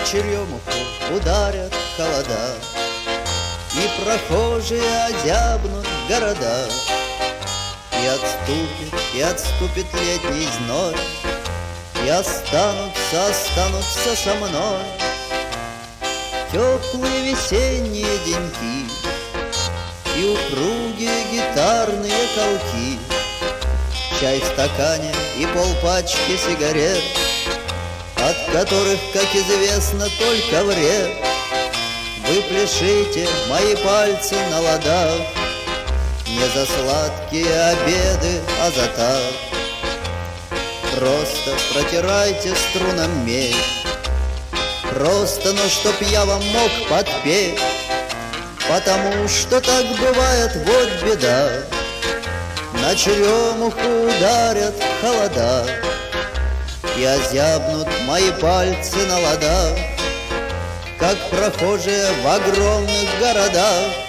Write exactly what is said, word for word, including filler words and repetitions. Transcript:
черемуху ударят холода, и прохожие озябнут в городах. И отступит, и отступит летний зной, и останутся, останутся со мной теплые весенние деньки и упругие гитарные колки, чай в стакане и полпачки сигарет, от которых, как известно, только вред. Вы пляшите, мои пальцы на ладах, не за сладкие обеды, а за так. Просто протирайте струнам медь, просто, но чтоб я вам мог подпеть, потому что так бывает, вот беда. На черемуху ударят холода, и озябнут мои пальцы на ладах, как прохожие в огромных городах.